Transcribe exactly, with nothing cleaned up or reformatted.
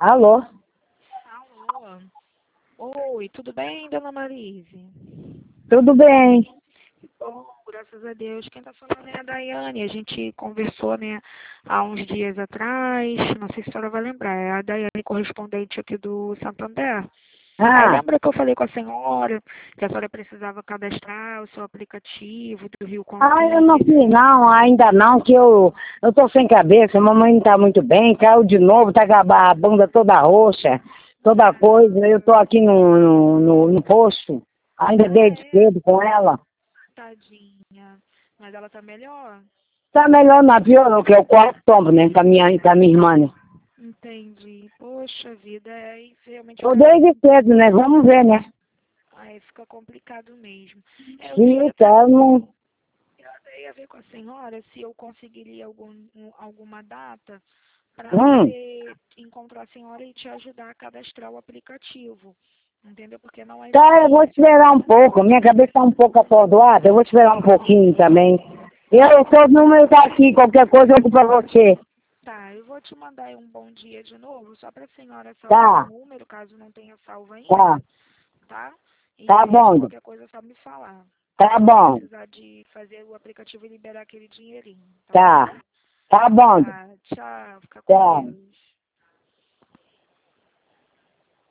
Alô? Alô? Oi, tudo bem, dona Marise? Tudo bem? Bom, graças a Deus. Quem está falando é a Daiane. A gente conversou, né, há uns dias atrás. Não sei se a senhora vai lembrar. É a Daiane, correspondente aqui do Santander. Aí Ah, lembra que eu falei com a senhora que a senhora precisava cadastrar o seu aplicativo do Rio ah, eu não Consigne? fiz não, ainda não, que eu, eu tô sem cabeça, mamãe não tá muito bem, caiu de novo, tá com a a bunda toda roxa, toda coisa, eu tô aqui no, no, no, no posto, ainda Ah, desde é? cedo com ela. Tadinha. Mas ela tá melhor? Tá melhor, não piorou, que é o quarto tombo, né, com a minha, com a minha irmã, né. Entendi. Poxa vida, é, e realmente Tô fica desde cedo, né, vamos ver, né. Aí fica complicado mesmo. É, eu tenho Fica, até eu não... eu até ia ver com a senhora se eu conseguiria algum, um- alguma data para Hum, poder encontrar a senhora e te ajudar a cadastrar o aplicativo. Entendeu? Porque não é tá, eu vou difícil. esperar um pouco, minha cabeça tá um pouco atordoada, eu vou esperar um pouquinho também. Tá, Eu, seu número tá aqui, qualquer coisa eu ligo pra você. tá, eu vou te mandar aí um bom dia de novo, só para a senhora salvar o Tá, número, caso não tenha salvo tá, ainda, tá? E tá aí bom, qualquer coisa é só me falar. tá Se bom, precisar de fazer o aplicativo e liberar aquele dinheirinho, tá bom? tá, tá bom, Tá, tchau, fica com tá. Deus.